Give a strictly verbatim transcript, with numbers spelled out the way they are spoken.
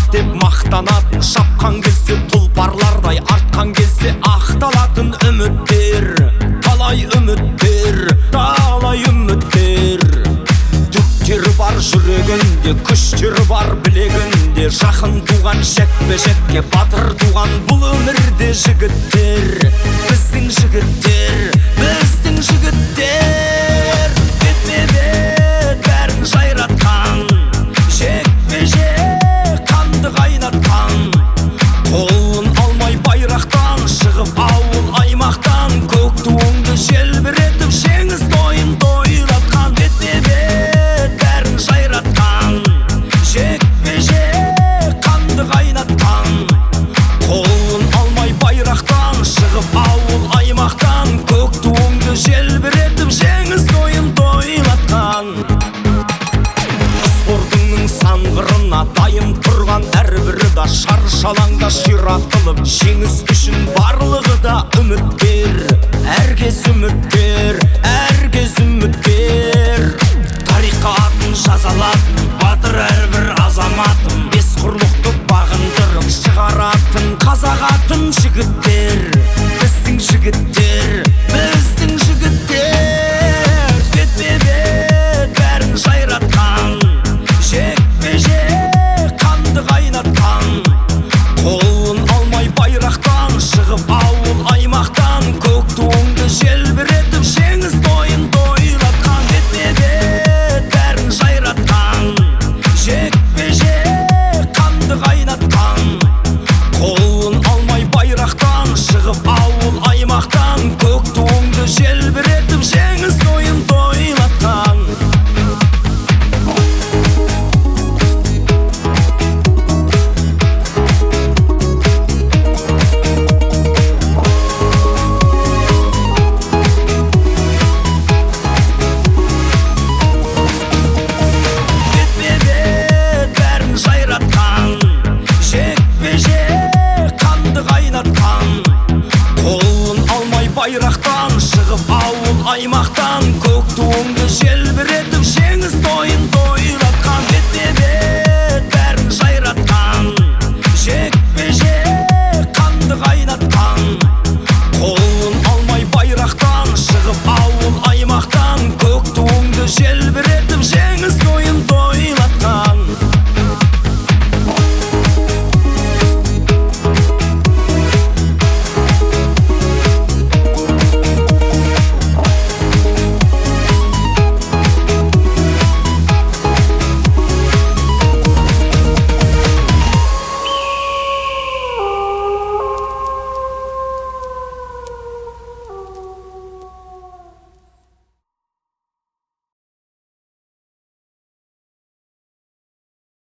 деп мақтанатын, шапқан кезде тұлпарлардай артқан кезде ақталатын үміттер, талай үміттер, талай үміттер. Түптері бар жүрегінде, күштері бар білегінде, жақын туған жекпе-жекке батыр туған бұл өмірде жігіттер, біздің жігіттер, біздің жігіттер. Бет-бет бәрін жайратқан, жекпе-жек қанды қайнатқан, қолын алмай байрақтан шығып ауыл аймақтан, көк туыңды желбіретіп жеңіс тойын тойлатқан. Бет-бет бәрін жайратқан, жекпе-жек қанды қайнатқан, қолын алмай байрақтан шығып ауыл аймақтан, көк туыңды желбіретіп жеңіс тойын тойлатқан. Спортыңның саңғырына дайын тұрған әрбірі да шаршалаңда ширатылып, жеңіс үшін барлығы да үміткер, әркез үміткер, әркез үміткер. Тарихқа атын жазалатын батыр әрбір азаматын, бес құрлықты бағындырып шығаратын қазақ атын жігіттер, біздің жігіттер, біздің жігіттер. Бет-бет бәрін жайратқан, жекпе-жек қанды қайнатқан, қолын алмай байрақтан шығып ауыл аймақтан, көк туыңды желбіретіп жеңіс тойын тойлатқан. Бет-бет бәрін жайратқан, жекпе-жек қанды қайнатқан, қолын алмай байрақтан шығып ауыл аймақтан, көк туыңды желбіретіп жеңіс тойын тойлатқан. Байрақтан шығып ауыл аймақтан,